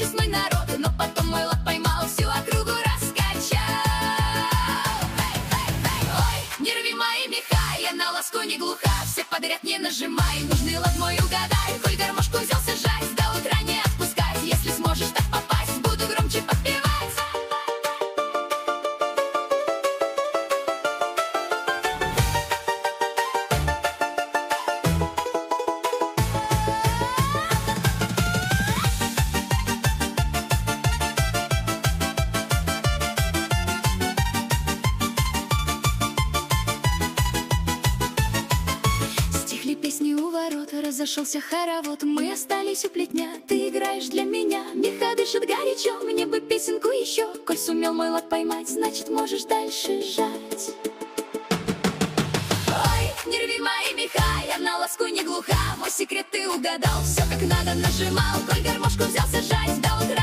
честной народ, но потом мой лад поймал, всю округу раскачал. Ой, не рви мои меха, я на ласку не глуха, все подряд не нажимай, нужный лад мой угадай. Коль гармошку взялся жать, до утра не отпускать, если сможешь так попасть, буду громче подпевать. Песни у ворот, разошелся хоровод, мы остались у плетня, ты играешь для меня. Меха дышит горячо, мне бы песенку еще. Коль сумел мой лад поймать, значит можешь дальше жать. Ой, не рви мои меха, я на ласку не глуха, мой секрет ты угадал, все как надо нажимал. Коль гармошку взялся жать, до утра